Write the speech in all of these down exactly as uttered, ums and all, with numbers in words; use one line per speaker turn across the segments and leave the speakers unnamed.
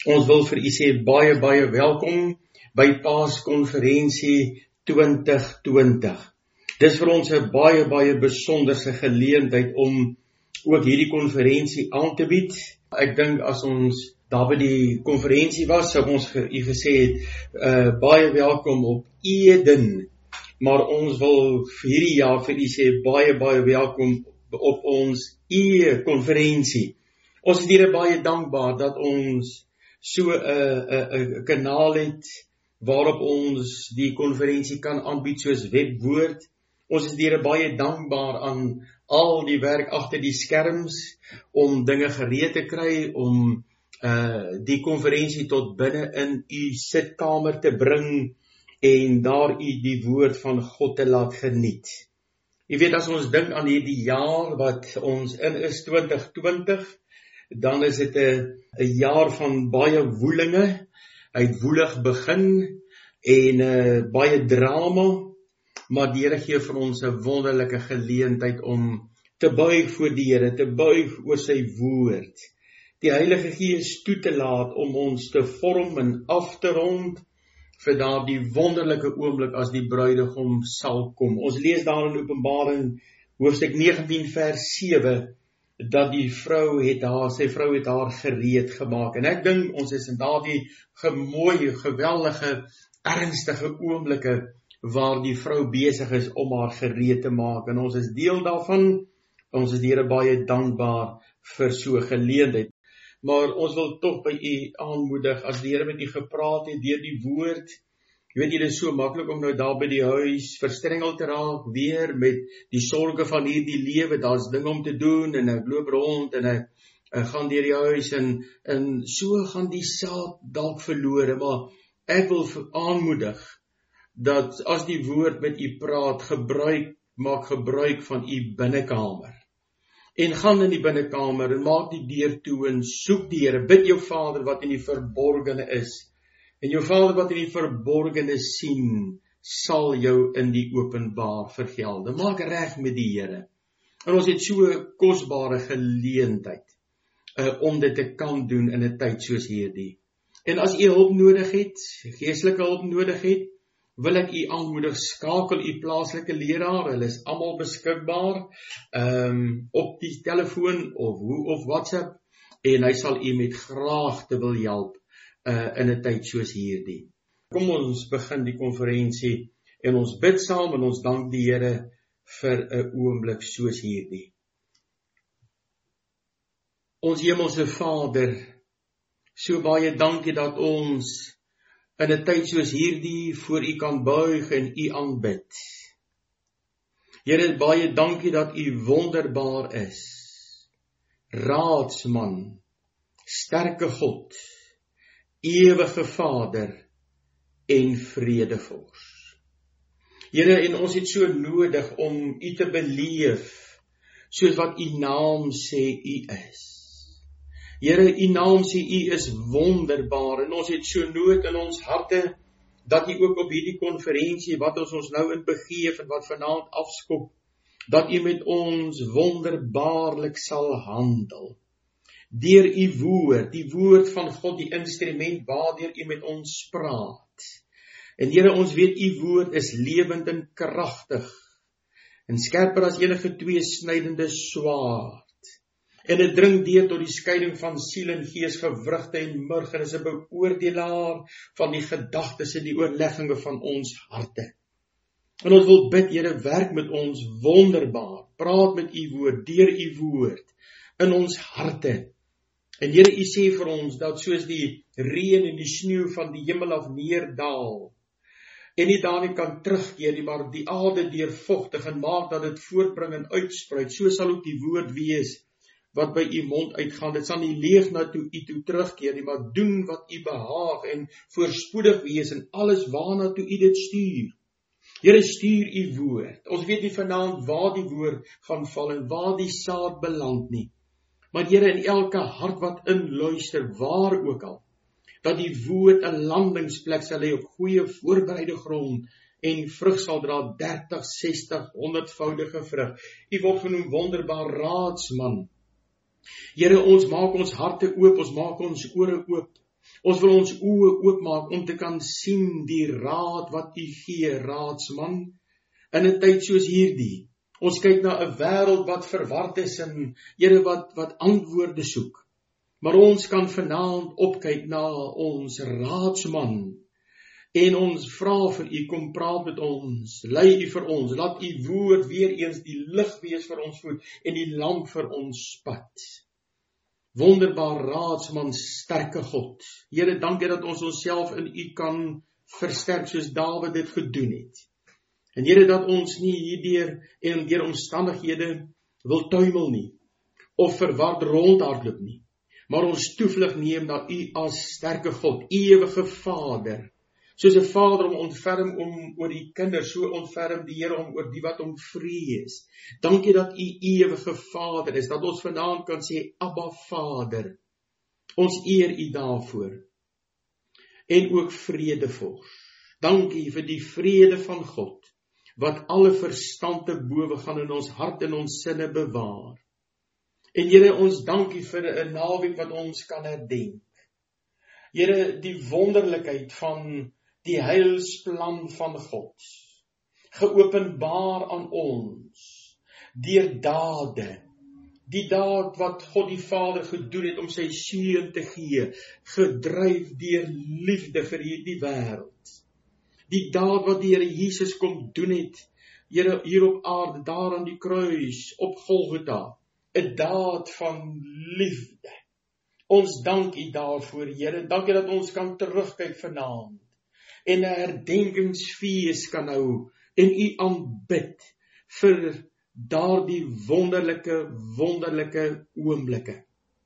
Ons wil vir u sê baie, baie welkom by Paaskonferensie twintig twintig. Dis vir ons 'n baie, baie besonderse geleentheid om ook hierdie konferensie aan te bied. Ek dink as ons daar by die konferensie was, sou ons vir u gesê het, uh, baie welkom op Eden, maar ons wil vir hierdie jaar vir u sê, baie, baie welkom op ons E-konferensie. Ons is hier baie dankbaar dat ons so 'n kanaal het waarop ons die konferensie kan aanbied soos webwoord. Ons is hier baie dankbaar aan al die werk agter die skerms om dinge gereed te kry, om uh, die konferensie tot binne in u sitkamer te bring en daar u die woord van God te laat geniet. Jy weet, as ons dink aan hierdie jaar wat ons in is twintig twintig, dan is dit 'n 'n jaar van baie woelinge. Hy het woelig begin en uh, baie drama, maar die Here gee vir ons 'n wonderlike geleentheid om te buig voor die Here, te buig oor sy woord, die Heilige Gees toe te laat om ons te vorm en af te rond vir daardie wonderlike oomblik as die bruidegom sal kom. Ons lees daar in Openbaring hoofstuk negentien vers sewe, dat die vrou het haar, sy vrou het haar gereed gemaak. En ek dink ons is in daardie gemooi, geweldige, ernstige oomblikke waar die vrou besig is om haar gereed te maak. En ons is deel daarvan. Ons is Here baie dankbaar vir so 'n geleentheid. Maar ons wil tog by u aanmoedig, as die Here met u gepraat het deur die woord. Jy weet, dit is so maklik om nou daar by die huis verstrengel te raak, weer met die sorge van hierdie lewe, daar's dinge om te doen, en ek loop rond, en ek, ek gaan deur die huis, en, en so gaan die saad dalk verlore, maar ek wil aanmoedig, dat as die woord met u praat, gebruik, maak gebruik van u binnekamer, en gaan in die binnekamer, en maak die deur toe, en soek die Here, bid jou Vader wat in die verborgene is, en jou Vader wat in die verborgene sien, sal jou in die openbaar vergelde. Maak reg met die Here. En ons het so 'n kosbare geleentheid uh, om dit te kan doen in 'n tyd soos hierdie. En as u hulp nodig het, geestelike hulp nodig het, wil ek u aanmoedig, skakel u plaaslike leraar, hulle is almal beskikbaar, um, op die telefoon of hoe of WhatsApp, en hy sal u met graagte wil help uh, in 'n tyd soos hierdie. Kom ons begin die konferensie en ons bid saam en ons dank die Here vir 'n oomblik soos hierdie. Ons hemelse Vader, so baie dankie dat ons in 'n tyd soos hierdie voor u kan buig en u aanbid. Here, baie dankie dat u wonderbaar is. Raadsman, sterke God, ewige Vader en vredevors. Here, en ons het so nodig om u te beleef, soos wat u naam sê u is. Here, u naam sê u is wonderbaar, en ons het so nood in ons harte, dat u ook op hierdie konferensie, wat ons ons nou in begeef, en wat vanaand afskop, dat u met ons wonderbaarlik sal handel. Deur u woord, die woord van God, die instrument waardeur u met ons praat. En Here, ons weet u woord is lewend en kragtig, en skerper as enige tweesnydende swaard. En dit dring deur tot die skeiding van siel en gees, gewrigte en murg, en is 'n beoordelaar van die gedagtes en die oorlegginge van ons harte. En ons wil bid, Here, werk met ons wonderbaar, praat met u woord, deur u woord, in ons harte. En Here, u sê vir ons, dat soos die reën en die sneeu van die hemel af neerdaal, en nie daarin kan terugkeer nie, maar die aarde deurvogtig en maak dat dit voortbring en uitspruit, so sal ook die woord wees, wat by u mond uitgaan. Dit sal nie leeg na toe u toe terugkeer nie, maar doen wat u behaag, en voorspoedig wees in alles waarna toe u dit stuur. Here, stuur u woord. Ons weet nie vanaand waar die woord gaan val, en waar die saad beland nie. Maar Here, in elke hart wat inluister, waar ook al, dat die woord 'n landingsplek sal hê op goeie voorbereide grond, en vrug sal dra dertig, sestig, honderdvoudige vrug. U word genoem wonderbaar raadsman. Here, ons maak ons harte oop, ons maak ons ore oop, Ons wil ons oë oopmaak om te kan sien die raad wat U gee, raadsman, in 'n tyd soos hierdie. Ons kyk na 'n wêreld wat verward is en Here wat wat antwoorde soek. Maar ons kan vanaand opkyk na ons raadsman en ons vra vir U, kom praat met ons, lei U vir ons, laat U woord weer eens die lig wees vir ons voet en die lamp vir ons pad. Wonderbaar raadsman, sterke God. Here, dankie dat ons onsself in U kan versterk soos Dawid dit gedoen het. En Here, dat ons nie hierdeur en deur omstandighede wil tuimel nie, of verward rondhardloop nie, maar ons toevlug neem na U as sterke God, ewige Vader, soos 'n vader om ontferm om oor die kinders, so ontferm die Here om oor die wat hom vrees. Dankie dat U ewige Vader is, dat ons vanaand kan sê, Abba Vader, ons eer U daarvoor, en ook vredevors. Dankie vir die vrede van God, wat alle verstand te bowe gaan in ons hart en ons sinne bewaar. En Here, ons dankie vir 'n naweek wat ons kan herdenk. Here, die wonderlikheid van die heilsplan van God, geopenbaar aan ons, deur dade, die daad wat God die Vader gedoen het om sy seun te gee, gedryf deur liefde vir hierdie wêreld. Die daad wat die Here Jesus kom doen het, Here, hier op aarde, daar aan die kruis, op Golgotha, 'n daad van liefde. Ons dank U daarvoor, Here, dankie dat ons kan terugkyk vanaand, en 'n herdenkingsfees kan hou, en U aanbid, vir daardie wonderlike, wonderlike oomblikke.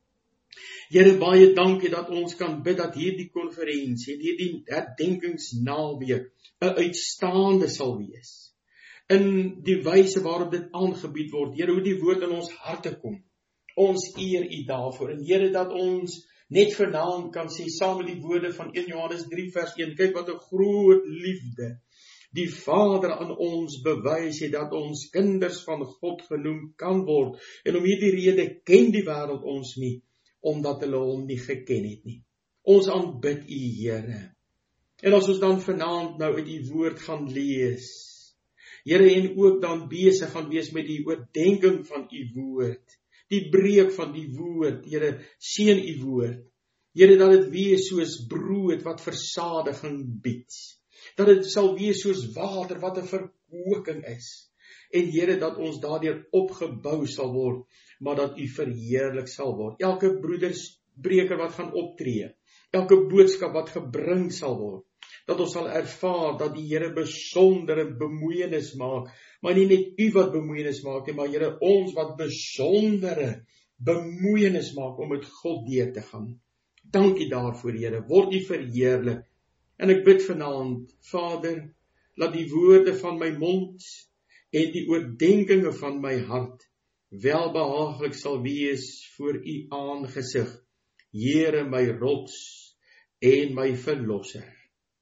Here, baie dankie dat ons kan bid dat hierdie konferensie, hierdie herdenkingsnaweek, 'n uitstaande sal wees. In die wyse waarop dit aangebied word, Here, hoe die woord in ons harte kom. Ons eer U daarvoor. En Here, dat ons net vanaand kan sê, saam met die woorde van Eerste Johannes drie vers een, kyk wat 'n groot liefde die Vader aan ons bewys het, dat ons kinders van God genoem kan word. En om hierdie rede ken die wêreld ons nie, omdat hulle hom nie geken het nie. Ons aanbid U, Here. En as ons dan vanaand nou uit U woord gaan lees, Here, en ook dan besig gaan wees met die oordeenking van U woord, die breek van die woord, Here, seën U woord. Here, dat dit wees soos brood wat versadiging bied. Dat dit sal wees soos water wat 'n verkoeking is. En Here, dat ons daardeur opgebou sal word, maar dat U verheerlik sal word. Elke broederspreker wat gaan optree, elke boodskap wat gebring sal word, dat ons sal ervaar dat die Here besondere bemoeienis maak, maar nie net U wat bemoeienis maak nie, maar Here, ons wat besondere bemoeienis maak om met God deur te gaan. Dankie daarvoor, Here, word U verheerlik. En ek bid vanaand, Vader, laat die woorde van my mond en die oordeenkinge van my hart welbehaaglik sal wees voor U aangesig, Here, my rots en my verlosser.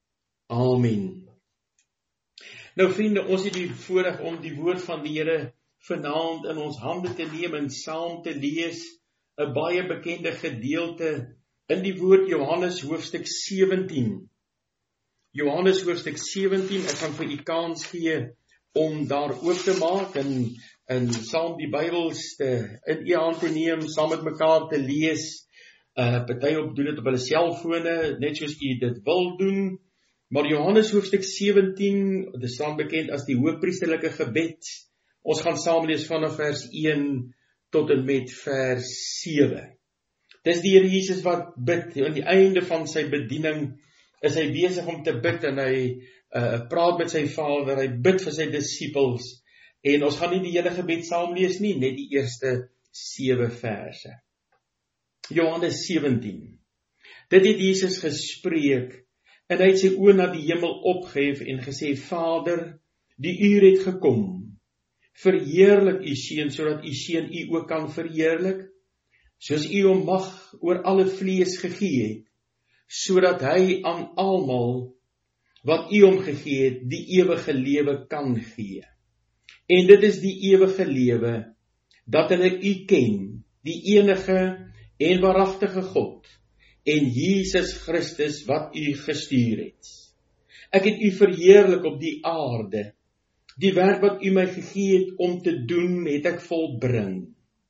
Amen. Nou vriende, ons het die voorreg om die woord van die Here vanaand in ons hande te neem en saam te lees, 'n baie bekende gedeelte in die woord Johannes hoofstuk sewentien. Johannes hoofstuk sewentien, ek gaan vir u kans gee om daar oop te maak en, en saam die Bybels te, in u hand te neem, saam met mekaar te lees. Uh, party op doen dit op hulle selfone, net soos u dit wil doen. Maar Johannes hoofstuk sewentien, dit staan bekend as die hoëpriesterlike gebed. Ons gaan saam lees vanaf vers een tot en met vers sewe. Dis die Here Jesus wat bid. Aan die einde van sy bediening is hy besig om te bid en hy uh, praat met sy Vader, hy bid vir sy disippels. En ons gaan nie die hele gebed saam lees nie, net die eerste sewe verse. Johannes sewentien. Dit het Jesus gespreek, en hy het sy oë na die hemel opgehef en gesê, Vader, die uur het gekom, verheerlik u seun, sodat u seun u ook kan verheerlik, soos u hom mag oor alle vlees gegee het, sodat hy aan almal wat u hom gegee het, die ewige lewe kan gee. En dit is die ewige lewe, dat hulle u ken, die enige en waaragtige God, en Jesus Christus wat u gestuur het. Ek het u verheerlik op die aarde. Die werk wat u my gegee het om te doen, het ek volbring.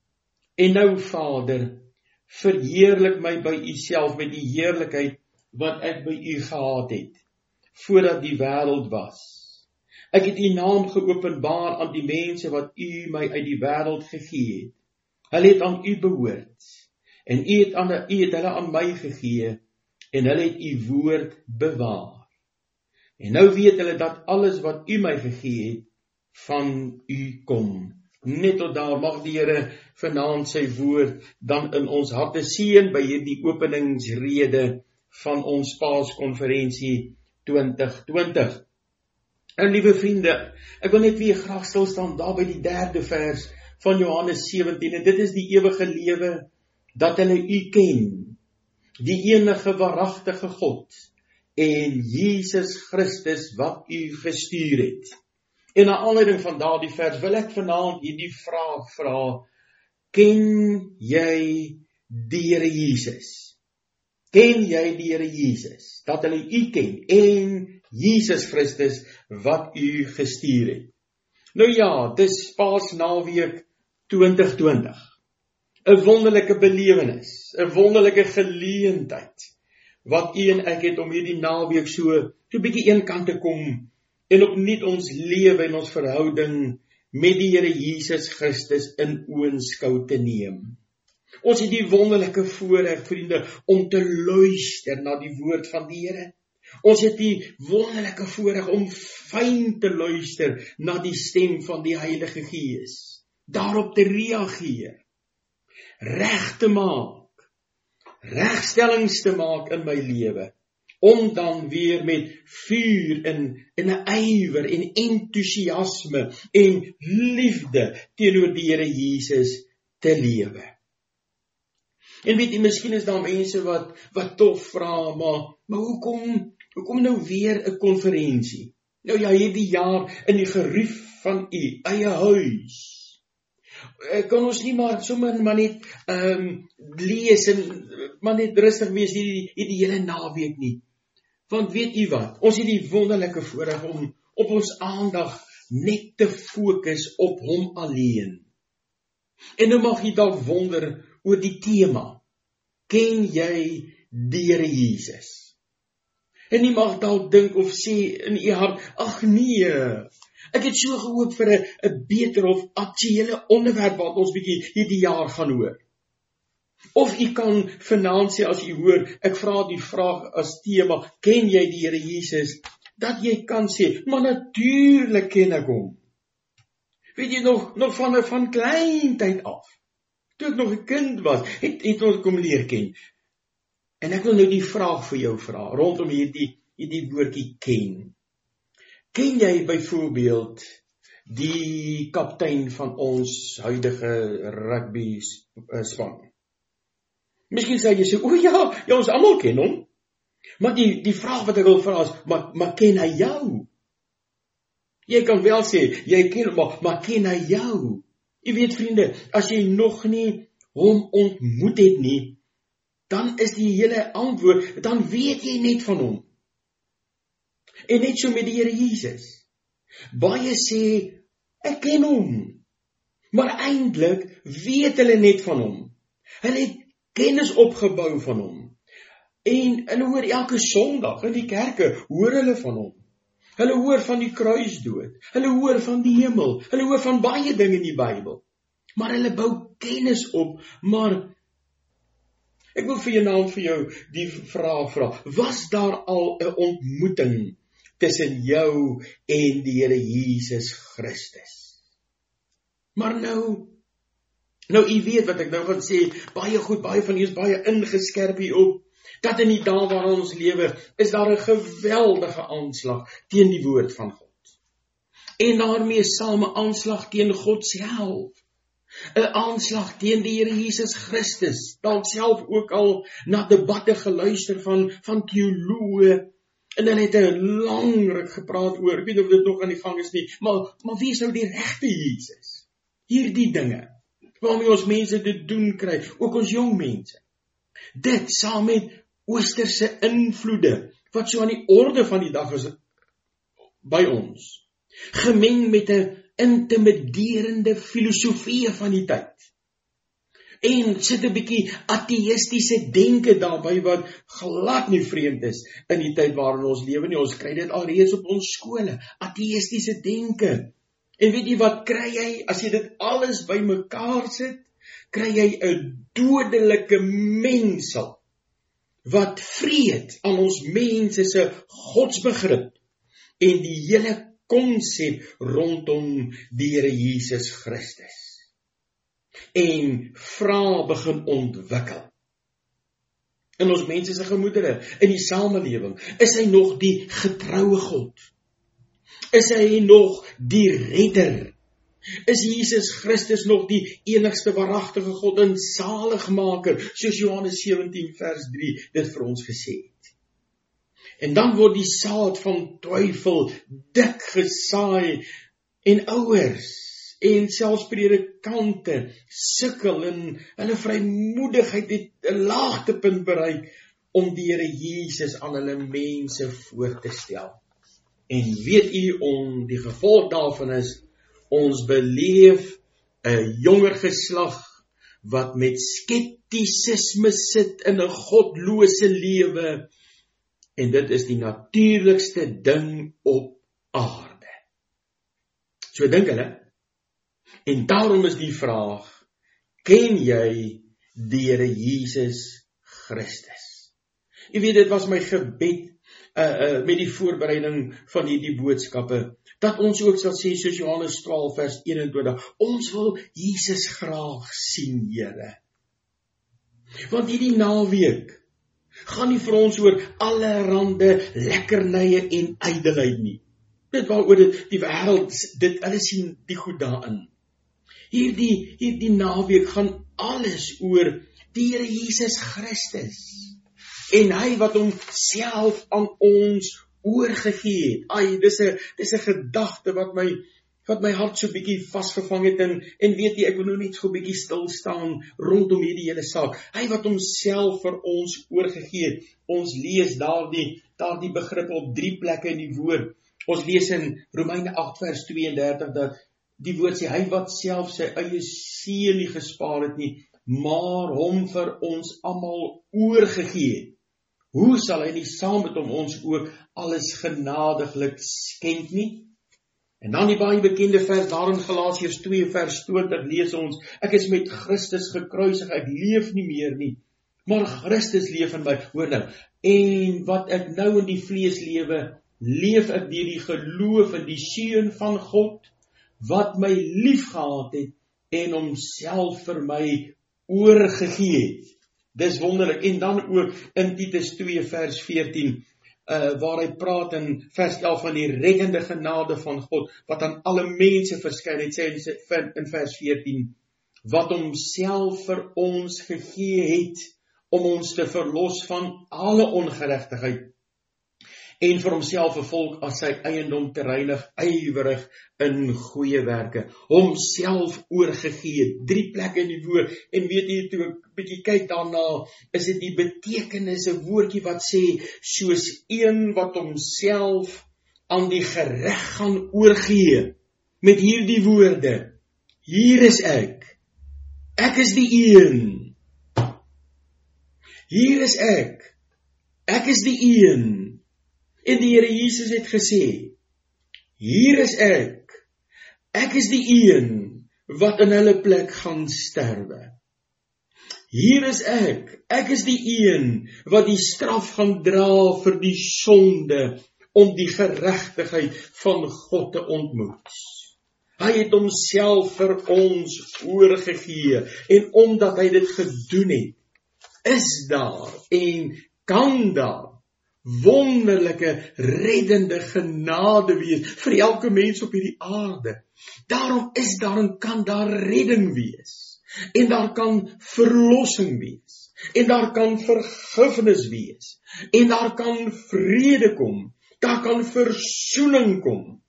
En nou, Vader, verheerlik my by u self met die heerlikheid wat ek by u gehad het, voordat die wêreld was. Ek het u naam geopenbaar aan die mense wat u my uit die wêreld gegee het. Hulle het aan u behoort, en u het, aan, u het hulle aan my gegee, en hulle het u woord bewaar. En nou weet hulle dat alles wat u my gegee het, van u kom. Net tot daar mag die Here vanaand sy woord dan in ons harte seën by hierdie openingsrede van ons Paaskonferensie twintig twintig. En liewe vriende, ek wil net weer graag stil staan daar by die derde vers van Johannes sewentien, en dit is die ewige lewe, dat hulle u ken, die enige waaragtige God, en Jesus Christus wat u gestuur het. En na aanleiding van daardie vers wil ek vanaand hierdie vraag vra, ken jy die Here Jesus? Ken jy die Here Jesus? Dat hulle u ken, en Jesus Christus wat u gestuur het. Nou ja, dis Paasnaweek twintig twintig. 'n wonderlike belewenis, 'n wonderlike geleentheid, wat u en ek het om hierdie naweek so, so 'n bietjie eenkant te kom, en opnuut ons lewe en ons verhouding met die Here Jesus Christus in oënskou te neem. Ons het die wonderlike voorreg, vriende, om te luister na die woord van die Here. Ons het die wonderlike voorreg om fyn te luister na die stem van die Heilige Gees. Daarop te reageer, reg te maak, regstellings te maak in my lewe, om dan weer met vuur en, en 'n ywer en entoesiasme en liefde teenoor die Here Jesus te lewe. En weet jy, miskien is daar mense wat, wat toch vra, maar, maar hoekom, hoekom nou weer 'n konferensie? Nou ja, hierdie jaar in die gerief van u eie huis. Kan ons nie maar sommer maar net um, lees en maar net rustig wees hierdie, hierdie hele naweek nie. Want weet u wat, ons het die wonderlike voorreg om op ons aandag net te fokus op hom alleen. En nou mag jy dalk wonder oor die tema, ken jy die Here Jesus? En jy mag dalk dink of sê in u hart, ag nee, ek het so gehoop vir 'n 'n beter of aktuele onderwerp wat ons bietjie hierdie jaar gaan hoor. Of u kan vanaand sê as u hoor, ek vra die vraag as tema, ken jy die Here Jesus? Dat jy kan sê, maar natuurlik ken ek hom. Weet jy nog, nog van, van klein tyd af, toe ek nog 'n kind was, het, het ons kom leer ken. En ek wil nou die vraag vir jou vra, rondom hierdie, hierdie woordjie ken. Ken jy byvoorbeeld die kaptein van ons huidige rugby span? Miskien sê jy sê, o ja, ja, ons almal ken hom. Maar die, die vraag wat ek wil vra is, maar, maar ken hy jou? Jy kan wel sê, jy ken hom, maar, maar ken hy jou? Jy weet vriende, as jy nog nie hom ontmoet het nie, dan is die hele antwoord, dan weet jy net van hom. En net so met die Here Jesus. Baie sê, ek ken hom, maar eintlik weet hulle net van hom. Hulle het kennis opgebou van hom. En hulle hoor elke Sondag in die kerke, hoor hulle van hom. Hulle hoor van die kruisdood, hulle hoor van die hemel, hulle hoor van baie dinge in die Bybel. Maar hulle bou kennis op, maar ek wil vir jou naam vir jou die vraag vra, was daar al 'n ontmoeting tussen jou en die Here Jesus Christus? Maar nou, nou u weet wat ek nou gaan sê, baie goed, baie van u is baie ingeskerp hierop, dat in die dae waarin ons lewe, is daar 'n geweldige aanslag teen die woord van God. En daarmee saam 'n aanslag teen God self. 'n Aanslag teen die Here Jesus Christus. Dalk self ook al na debatte geluister van, van teoloë, en hulle het 'n lang ruk gepraat oor, ek weet of dit nog aan die gang is nie, maar, maar wie is nou die regte Jesus? Hierdie dinge, waarmee ons mense dit doen kry, ook ons jong mense. Dit saam met oosterse invloede, wat so aan die orde van die dag is by ons, gemeng met 'n intimiderende filosofie van die tyd. En sit 'n bietjie ateïstiese denke daarby wat glad nie vreemd is in die tyd waarin ons lewe nie. Ons kry dit alreeds op ons skole, ateïstiese denke. En weet jy wat kry jy as jy dit alles bymekaar sit? Kry jy 'n dodelike mengsel wat vreet aan ons mense se godsbegrip en die hele konsep rondom die Here Jesus Christus. En vrae begin ontwikkel in ons mense se gemoedere, in die samelewing. Is hy nog die getroue God? Is hy nog die redder? Is Jesus Christus nog die enigste waaragtige God en saligmaker, soos Johannes sewentien vers drie dit vir ons gesê het? En dan word die saad van twyfel dik gesaai en ouers en selfs predikante sukkel en hulle vrymoedigheid het 'n laagtepunt bereik om die Here Jesus aan hulle mense voor te stel. En weet u om die gevolg daarvan is, ons beleef 'n jonger geslag wat met skeptisisme sit in 'n godlose lewe, en dit is die natuurlikste ding op aarde. So dink hulle. En daarom is die vraag, ken jy die Here Jesus Christus? Jy weet, dit was my gebed uh, uh, met die voorbereiding van hierdie boodskappe, dat ons ook sal sê, soos Johannes twaalf vers eenentwintig, ons wil Jesus graag sien, Here. Want hierdie naweek gaan nie vir ons oor allerhande lekkernye en ydelheid nie. Dit waaroor dit die wêreld, dit hulle sien die goed daarin. Hierdie, hierdie naweek gaan alles oor die Here Jesus Christus. En hy wat homself aan ons oorgegee het. Ai, dis 'n dis 'n gedagte wat my wat my hart so bietjie vasgevang het en en weet jy, ek wil nou net so bietjie stil staan rondom hierdie hele saak. Hy wat homself vir ons oorgegee het. Ons lees daardie daardie begrip op drie plekke in die woord. Ons lees in Romeine agt vers twee en dertig dat die woord sê, hy wat self sy eie seun nie gespaar het nie, maar hom vir ons almal oorgegee het. Hoe sal hy nie saam met hom ons ook alles genadiglik skenk nie? En dan die baie bekende vers daar in Galasiërs twee vers twintig lees ons, ek is met Christus gekruisig, ek leef nie meer nie, maar Christus leef in my. Hoor nou, en wat ek nou in die vlees lewe, leef ek deur die geloof in die Seun van God, wat my lief gehad het en homself vir my oorgegee het. Dis wonderlik. En dan ook in Titus twee vers veertien, uh, waar hy praat in vers elf van die reddende genade van God, wat aan alle mense verskyn het, sê hy in vers veertien, wat homself vir ons gegee het, om ons te verlos van alle ongeregtigheid, en vir homself 'n volk as sy eiendom te reinig, ywerig in goeie werke, homself oorgegee, drie plekke in die woord, en weet jy, toe ek bietjie kyk daarna, is dit die betekenis, 'n woordjie wat sê, soos een wat homself aan die gereg gaan oorgee, met hierdie woorde, hier is ek, ek is die een, hier is ek, ek is die een, en die Here Jesus het gesê, hier is ek, ek is die een, wat in hulle plek gaan sterwe. Hier is ek, ek is die een, wat die straf gaan dra vir die sonde, om die geregtigheid van God te ontmoet. Hy het homself vir ons oorgegee, en omdat hy dit gedoen het, is daar, en kan daar, wonderlike, reddende genade wees, vir elke mens op hierdie aarde. Daarom is daar en kan daar redding wees, en daar kan verlossing wees, en daar kan vergifnis wees, en daar kan vrede kom, daar kan versoening kom.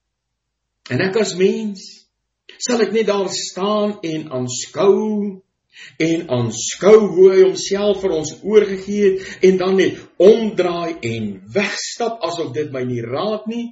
En ek as mens, sal ek net daar staan en aanskou, en aanskou hoe hy homself vir ons oorgegee het, en dan net omdraai en wegstap, asof dit my nie raak nie?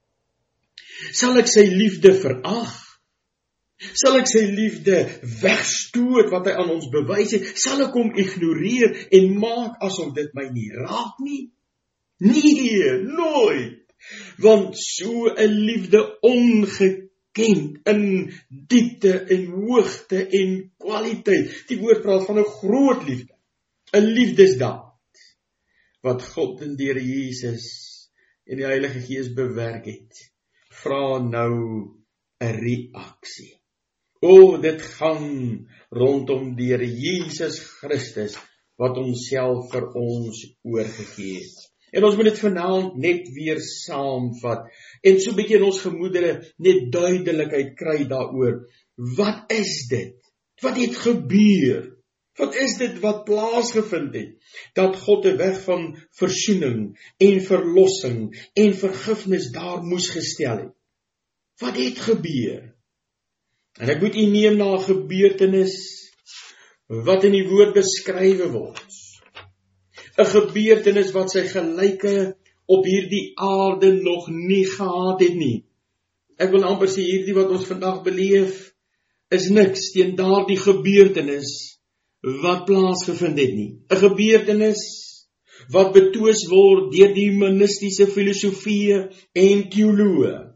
Sal ek sy liefde verag? Sal ek sy liefde wegstoot wat hy aan ons bewys het? Sal ek hom ignoreer en maak asof dit my nie raak nie? Nee, nooit. Want so 'n liefde ongekend in diepte en hoogte en kwaliteit. Die woord praat van 'n groot liefde. 'n Liefdesdaad wat God in die Here Jesus en die Heilige Gees bewerk het. Vra nou 'n reaksie. O, dit gaan rondom die Here Jesus Christus wat homself vir ons oorgegee het. En ons moet dit vanaand net weer saamvat en so 'n bietjie in ons gemoedere net duidelikheid kry daaroor. Wat is dit? Wat het gebeur? Wat is dit wat plaasgevind het? Dat God 'n weg van versoening en verlossing en vergifnis daar moes gestel het. Wat het gebeur? En ek moet u neem na 'n gebeurtenis wat in die woord beskrywe word. 'n Gebeurtenis wat sy gelyke op hierdie aarde nog nie gehad het nie. Ek wil amper sê hierdie wat ons vandag beleef is niks teen daardie gebeurtenis wat plaasgevind het nie. 'n Gebeurtenis wat betwis word deur die humanistiese filosofie en teoloë.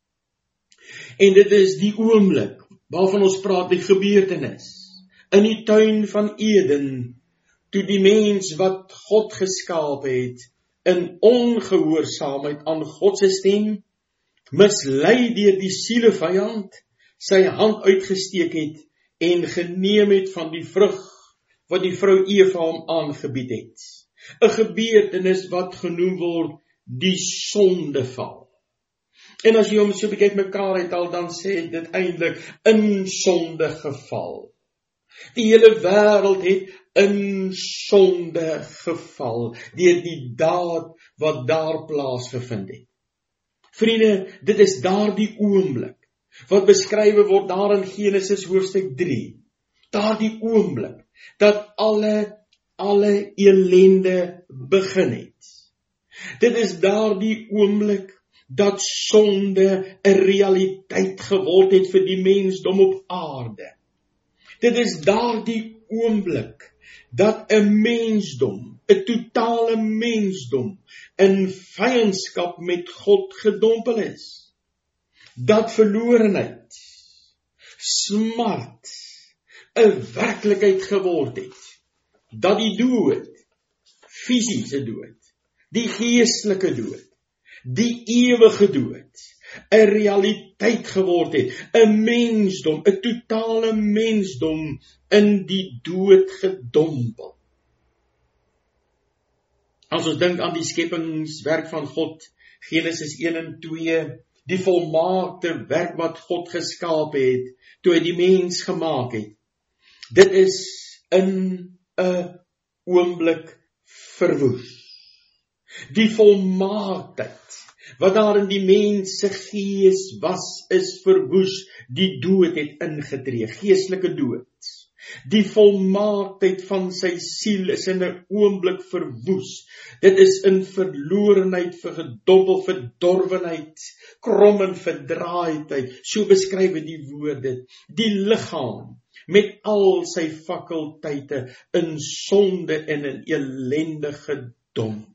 En dit is die oomblik waarvan ons praat, die gebeurtenis in die tuin van Eden, toe die mens wat God geskaap het, in ongehoorsaamheid aan God se stem, mislei deur die sielevyand, sy hand uitgesteek het en geneem het van die vrug wat die vrou Eva hom aangebied het. 'n Gebeurtenis wat genoem word die sondeval. En as jy hom so bekyk mekaar het al, dan sê dit eintlik in sonde geval. Die hele wêreld het in sonde geval deur die daad wat daar plaasgevind het. Vriende, dit is daardie oomblik wat beskrywe word daar in Genesis hoofstuk drie. Daardie oomblik dat alle alle ellende begin het. Dit is daardie oomblik dat sonde 'n realiteit geword het vir die mensdom op aarde. Dit is daardie oomblik dat 'n mensdom, 'n totale mensdom, in vyandskap met God gedompel is. Dat verlorenheid, smart, 'n werklikheid geword het. Dat die dood, fisiese dood, die geestelike dood, die ewige dood, 'n realiteit geword het, 'n mensdom, 'n totale mensdom in die dood gedompel. As ons dink aan die skepingswerk van God, Genesis een en twee, die volmaakte werk wat God geskaap het, toe hy die mens gemaak het, dit is in 'n oomblik verwoes. Die volmaaktheid wat daar in die mens se gees was, is verwoes. Die dood het ingetree, geestelike dood. Die volmaaktheid van sy siel is in 'n oomblik verwoes. Dit is in verlorenheid, vergedompel, verdorwenheid, krom en verdraaidheid. So beskryf die woord dit. Die liggaam met al sy fakulteite in sonde en in ellende gedompel.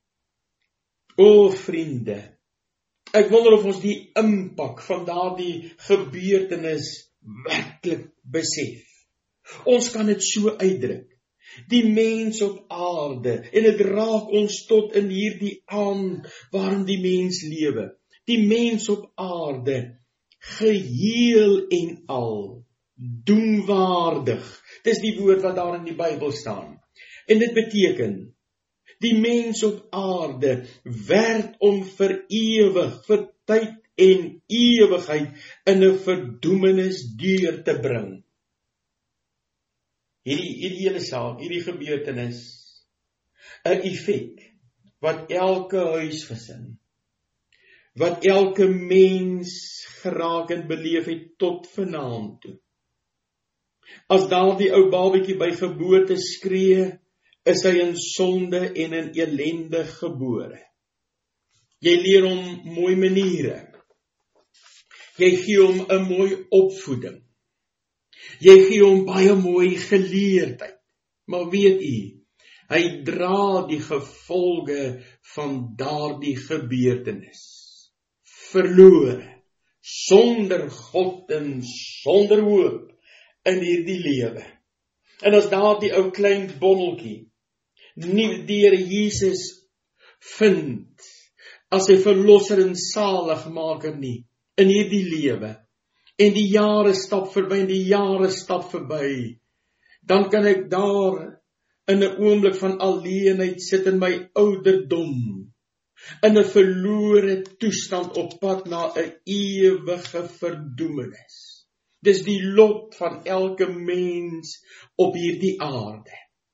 O vriende, ek wonder of ons die impak van daardie gebeurtenis werklik besef. Ons kan dit so uitdruk. Die mens op aarde, en dit raak ons tot in hierdie aand waarin die mens lewe. Die mens op aarde, geheel en al, doemwaardig. Dis die woord wat daar in die Bybel staan. En dit beteken, die mens op aarde werd om vir ewig, vir tyd en ewigheid in 'n verdoemenis deur te bring. Hierdie, hierdie hele saak, hierdie gebeurtenis, 'n effek wat elke huisgesin, wat elke mens geraak en beleef het tot vanaand toe. As daardie ou babietjie by geboorte skree, is hy in sonde en in ellende gebore. Jy leer hom mooi maniere. Jy gee hom 'n mooi opvoeding. Jy gee hom baie mooi geleerdheid. Maar weet u, hy dra die gevolge van daardie gebeurtenis. Verlore, sonder God en sonder hoop in hierdie lewe. En as daardie ou klein bonneltjie nie die Here Jesus vind as sy verlosser en saligmaker nie in hierdie lewe, en die jare stap verby, en die jare stap verby, dan kan ek daar in 'n oomblik van alleenheid sit in my ouderdom, in 'n verlore toestand op pad na 'n ewige verdoemenis. Dis die lot van elke mens op hierdie aarde.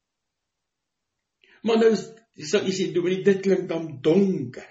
Maar nou sal jy sê, dominee, dit klink dan donker.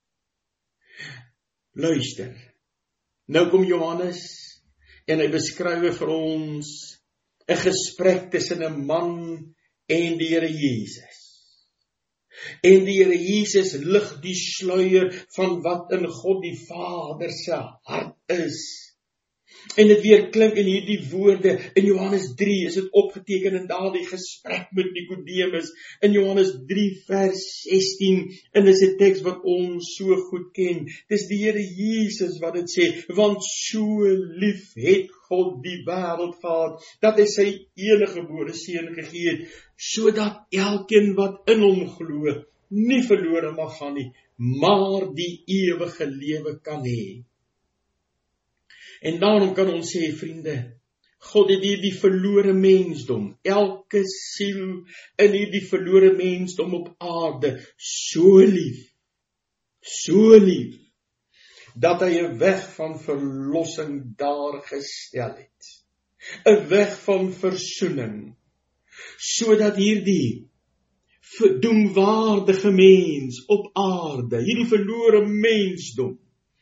Luister, nou kom Johannes en hy beskryf vir ons 'n gesprek tussen 'n man en die Here Jesus. En die Here Jesus lig die sluier van wat in God die Vader se hart is. En dit weer klink in hierdie woorde, in Johannes drie is dit opgeteken in daardie gesprek met Nikodemus, in Johannes drie vers sestien, en dis 'n teks wat ons so goed ken. Dis die Here Jesus wat dit sê, want so lief het God die wêreld gehad, dat hy sy eniggebore seun gegee het, sodat elkeen wat in hom glo, nie verlore mag gaan nie, maar die ewige lewe kan hê. En daarom kan ons sê, vriende, God het hierdie verlore mensdom, elke siel in hierdie verlore mensdom op aarde, so lief, so lief, dat hy 'n weg van verlossing daar gestel het. 'n Weg van versoening, sodat hierdie verdoemwaardige mens op aarde, hierdie verlore mensdom,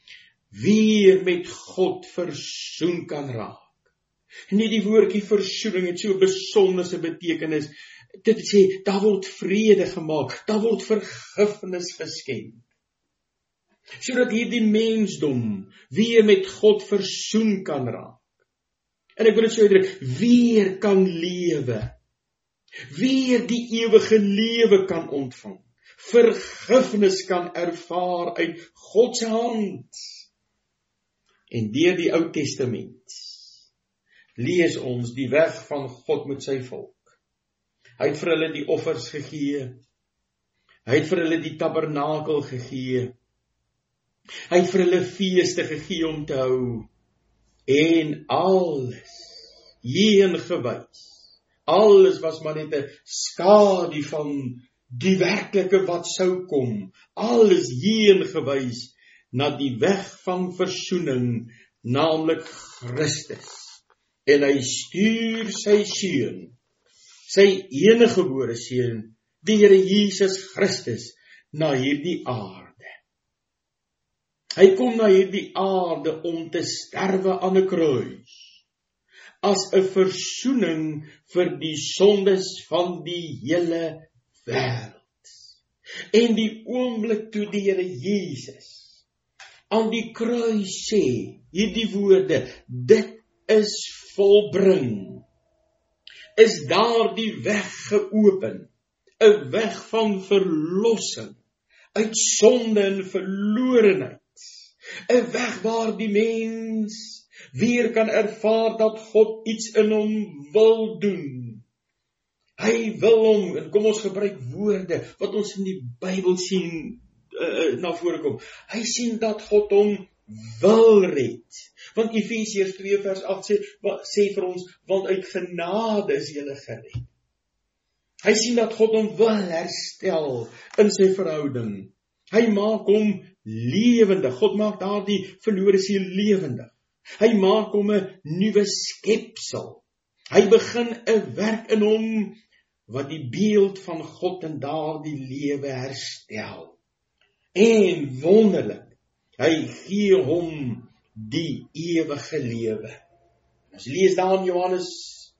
weer met God versoen kan raak. Nie die woordjie versoening het so 'n besonderse betekenis. Dit sê, daar word vrede gemaak, daar word vergifnis geskenk. Sodat hierdie mensdom weer met God versoen kan raak. En ek wil dit so uitdruk, weer kan lewe. Weer die ewige lewe kan ontvang. Vergifnis kan ervaar uit God se hand. En deur die Ou Testament lees ons die weg van God met sy volk. Hy het vir hulle die offers gegee. Hy het vir hulle die tabernakel gegee. Hy het vir hulle feeste gegee om te hou. En alles hierheen gewys. Alles was maar net 'n skadu van die werklike wat sou kom. Alles hierheen gewys na die weg van versoening, naamlik Christus. En hy stuur sy seun, sy eniggebore seun, die Here Jesus Christus, na hierdie aarde. Hy kom na hierdie aarde om te sterwe aan 'n kruis, as 'n versoening vir die sondes van die hele wêreld. En die oomblik toe die Here Jesus aan die kruis sê, hierdie woorde, dit is volbring, is daar die weg geopen, 'n weg van verlossing, uit sonde en verlorenheid, 'n weg waar die mens weer kan ervaar dat God iets in hom wil doen. Hy wil hom, en kom ons gebruik woorde, wat ons in die Bybel sien, Uh, na vore kom. Hy sien dat God hom wil red. Want Efesiërs twee vers agt sê, sê vir ons, want uit genade is julle gered. Hy sien dat God hom wil herstel in sy verhouding. Hy maak hom lewendig. God maak daardie verlore siel lewendig. Hy maak hom 'n nuwe skepsel. Hy begin 'n werk in hom wat die beeld van God in daardie lewe herstel. En wonderlik, hy gee hom die ewige lewe. Ons lees daar in Johannes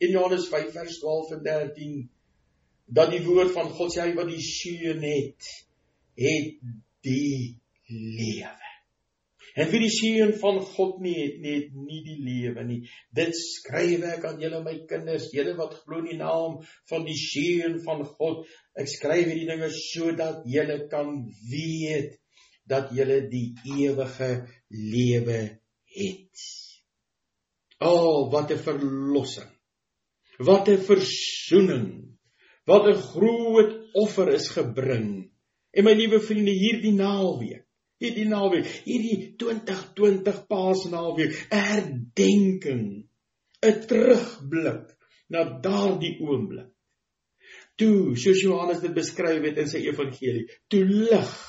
in Johannes vyf vers twaalf en dertien, dat die woord van God sê, hy wat die seun het, het die lewe. En wie die seun van God nie het, nie het nie die lewe nie. Dit skryf ek aan julle my kinders, julle wat glo in die naam van die seun van God. Ek skryf hierdie dinge sodat julle kan weet dat julle die ewige lewe het. Oh, wat 'n verlossing. Wat 'n versoening. Wat 'n groot offer is gebring. En my liewe vriende, hierdie naweek, hierdie naweek, hierdie twintig twintig Paasnaweek, 'n herdenking, 'n terugblik na daardie oomblik. Toe, soos Johannes dit beskryf het in sy evangelie, toe lig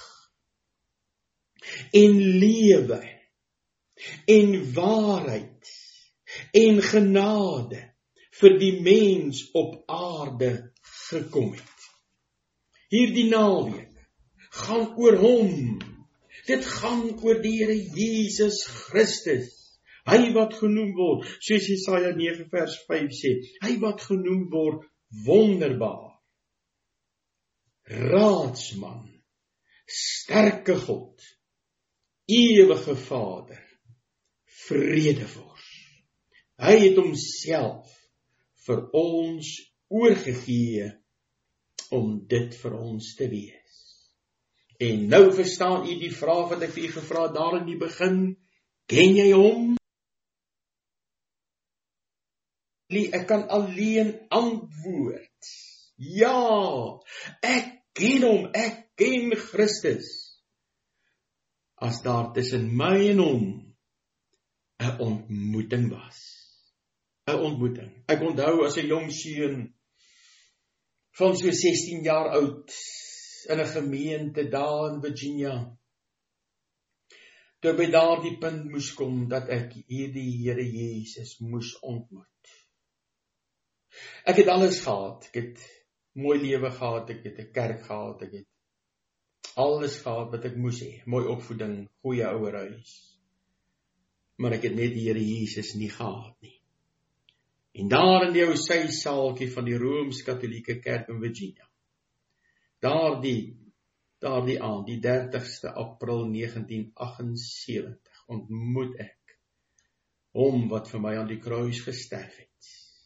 en lewe en waarheid en genade vir die mens op aarde gekom het. Hierdie naweek gaan oor hom. Dit gaan oor die Here Jesus Christus. Hy wat genoem word, soos Jesaja nege vers vyf sê, hy wat genoem word wonderbaar, raadsman, sterke God, ewige Vader, vredevors. Hy het homself vir ons oorgegee om dit vir ons te wees. En nou verstaan u die vraag wat ek vir u gevra het daar in die begin, ken jy hom? Ek kan alleen antwoord, ja, ek ken hom, ek ken Christus. As daar tussen my en hom 'n ontmoeting was. 'n Ontmoeting. Ek onthou as 'n jong seun van so sestien jaar oud in 'n gemeente daar in Virginia. Toe by daardie punt moes kom dat ek hierdie Here Jesus moes ontmoet. Ek het alles gehad. Ek het mooi lewe gehad, ek het 'n kerk gehad, ek het alles gehad wat ek moes hê. Mooi opvoeding, goeie ouerhuis. Maar ek het net die Here Jesus nie gehad nie. En daar in die ou sysaaltjie van die Rooms-Katolieke Kerk in Virginia, daardie, daardie aand, die dertigste April negentien agtensewentig, ontmoet ek hom wat vir my aan die kruis gesterf het.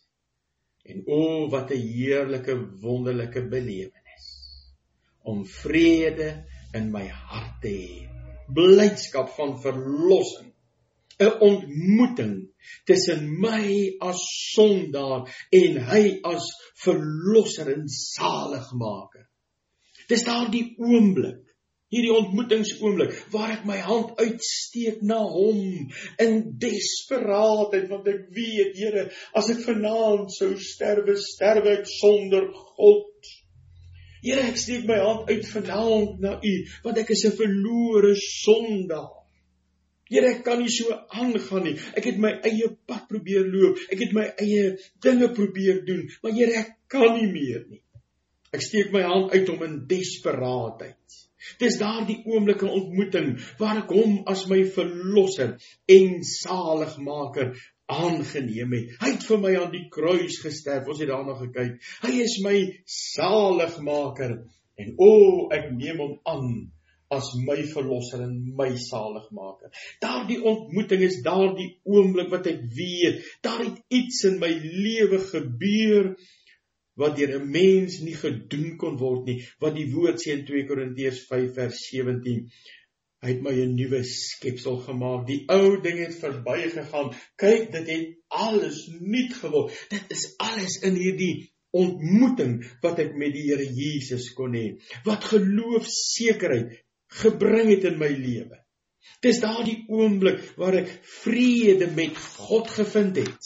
En o, wat 'n heerlike, wonderlike belewenis, om vrede in my hart te hê, blydskap van verlossing, 'n ontmoeting tussen my as sondaar en hy as verlosser en zaligmaker. Dis daardie oomblik, hierdie ontmoetingsoomblik, waar ek my hand uitsteek na hom, in desperaatheid, want ek weet, Here, as ek vanaand sou sterwe, sterwe ek sonder God. Here, ek steek my hand uit vanaand na u, want ek is 'n verlore sondaar. Here, ek kan nie so aangaan nie, ek het my eie pad probeer loop, ek het my eie dinge probeer doen, maar Here, ek kan nie meer nie. Ek steek my hand uit om in desperaatheid. Dis daardie oomblike ontmoeting, waar ek hom as my verlosser en zaligmaker aangeneem het. Hy het vir my aan die kruis gesterf, ons het daarna gekyk. Hy is my zaligmaker, en o, ek neem hom aan as my verlosser en my zaligmaker. Daardie ontmoeting is daardie oomblik wat ek weet, daar het iets in my lewe gebeur, wat deur 'n mens nie gedoen kon word nie, wat die woord sê in twee Korintiërs vyf vers sewentien, hy het my 'n nuwe skepsel gemaak, die ou ding het verbygegaan, kyk, dit het alles nuut geword, dit is alles in hierdie ontmoeting, wat ek met die Here Jesus kon hê, wat geloofsekerheid gebring het in my lewe. Dis daardie oomblik, waar ek vrede met God gevind het.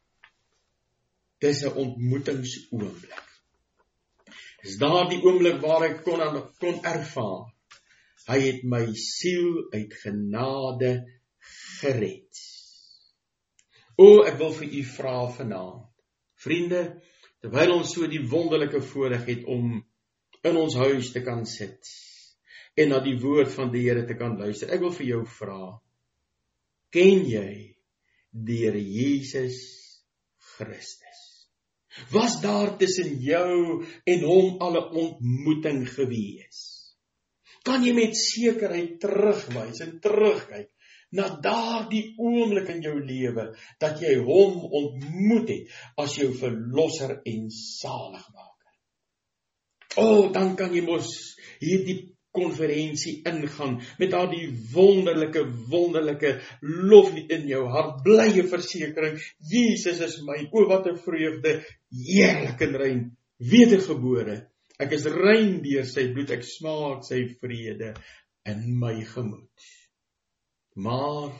Dis 'n ontmoetingsoomblik. Dis daardie oomblik waar ek kon, kon ervaar, hy het my siel uit genade gered. O, ek wil vir u vra vanaand, vriende, terwyl ons so die wonderlike voorreg het om in ons huis te kan sit, en na die woord van die Here te kan luister, ek wil vir jou vra, ken jy die Here Jesus Christus? Was daar tussen jou en hom al 'n ontmoeting gewees? Kan jy met sekerheid terugwys en terugkyk na daardie oomblik in jou lewe dat jy hom ontmoet het as jou verlosser en saligmaker? O, oh, dan kan jy mos hierdie konferensie ingaan met daardie wonderlike, wonderlike loflied in jou hart, blye versekering, Jesus is myn, o wat 'n vreugde, heerlik en rein, wedergebore, ek is rein deur sy bloed, ek smaak sy vrede in my gemoed. Maar,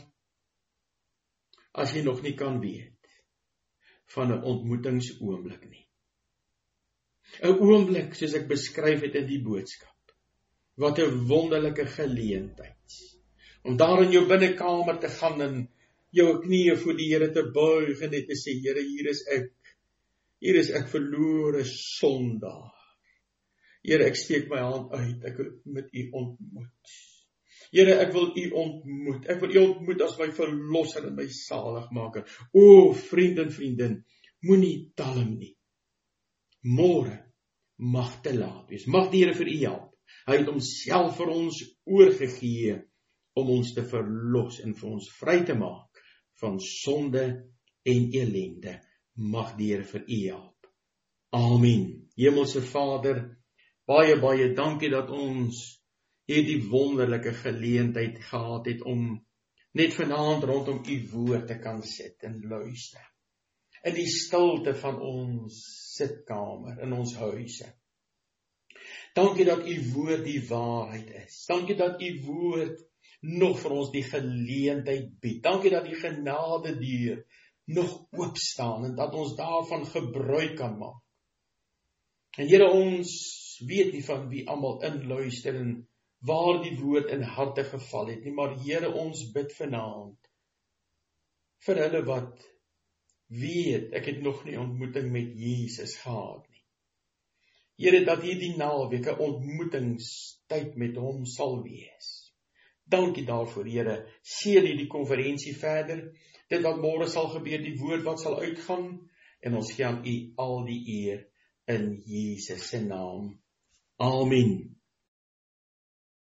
as jy nog nie kan weet van 'n ontmoetingsoomblik nie, 'n oomblik soos ek beskryf het in die boodskap, wat 'n wonderlike geleentheid, om daar in jou binnekamer te gaan en jou knieë voor die Here te buig en net te sê, Here, hier is ek, hier is ek verlore sondaar. Here, ek steek my hand uit, ek wil met u ontmoet. Here, ek wil u ontmoet, ek wil u ontmoet as my verlosser en my saligmaker. O, vriend en vriendin, moenie talm nie. Môre mag te laat wees, mag die Here vir u help. Hy het homself vir ons oorgegee om ons te verlos en vir ons vry te maak van sonde en ellende. Mag die Here vir u help. Amen. Hemelse Vader, baie, baie dankie dat ons hierdie wonderlike geleentheid gehad het om net vanaand rondom u woord te kan sit en luister. In die stilte van ons sitkamer, in ons huise. Dankie dat u woord die waarheid is. Dankie dat u woord nog vir ons die geleentheid bied. Dankie dat die genade deur nog oop staan en dat ons daarvan gebruik kan maak. En Here, ons weet nie van wie almal inluister en waar die woord in harte geval het nie, maar Here, ons bid vanaand vir hulle wat weet, ek het nog nie ontmoeting met Jesus gehad nie. Here, dat hierdie naweek 'n ontmoetingstyd met hom sal wees. Dankie daarvoor, Here. Seën hierdie konferensie verder. Dit wat môre sal gebeur, die woord wat sal uitgaan, en ons gee aan u al die eer in Jesus se naam. Amen.